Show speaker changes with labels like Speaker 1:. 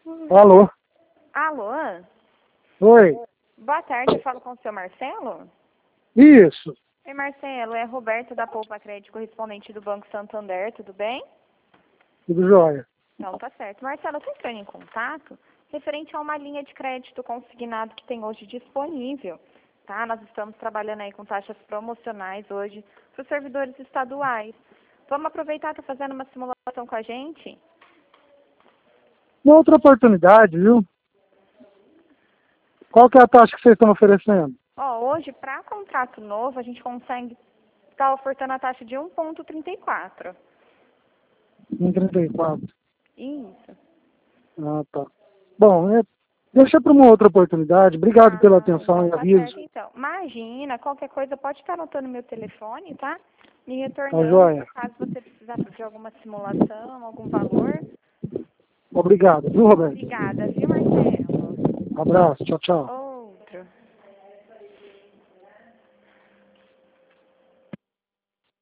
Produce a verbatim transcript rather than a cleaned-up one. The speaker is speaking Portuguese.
Speaker 1: Alô?
Speaker 2: Alô?
Speaker 1: Oi?
Speaker 2: Boa tarde, eu falo com o seu Marcelo?
Speaker 1: Isso.
Speaker 2: Oi, Marcelo, é Roberto da Poupa Crédito, correspondente do Banco Santander, tudo bem?
Speaker 1: Tudo jóia.
Speaker 2: Então, tá certo. Marcelo, eu tô entrando em contato referente a uma linha de crédito consignado que tem hoje disponível, tá? Nós estamos trabalhando aí com taxas promocionais hoje para os servidores estaduais. Vamos aproveitar, tá fazendo uma simulação com a gente?
Speaker 1: Uma outra oportunidade, viu? Qual que é a taxa que vocês estão oferecendo?
Speaker 2: Ó, hoje, para contrato novo, a gente consegue estar ofertando a taxa de um vírgula trinta e quatro.
Speaker 1: Em trinta e quatro.
Speaker 2: Isso.
Speaker 1: Ah, tá. Bom, é, deixa para uma outra oportunidade. Obrigado
Speaker 2: Ah,
Speaker 1: pela atenção
Speaker 2: então
Speaker 1: e
Speaker 2: tá
Speaker 1: aviso.
Speaker 2: certo, então. Imagina, qualquer coisa, pode estar anotando meu telefone, tá? Me
Speaker 1: Tá
Speaker 2: retornando,
Speaker 1: jóia.
Speaker 2: caso você precisar de alguma simulação, algum valor.
Speaker 1: Obrigado, viu, Roberto?
Speaker 2: Obrigada, viu, Marcelo?
Speaker 1: Abraço. Tchau, tchau.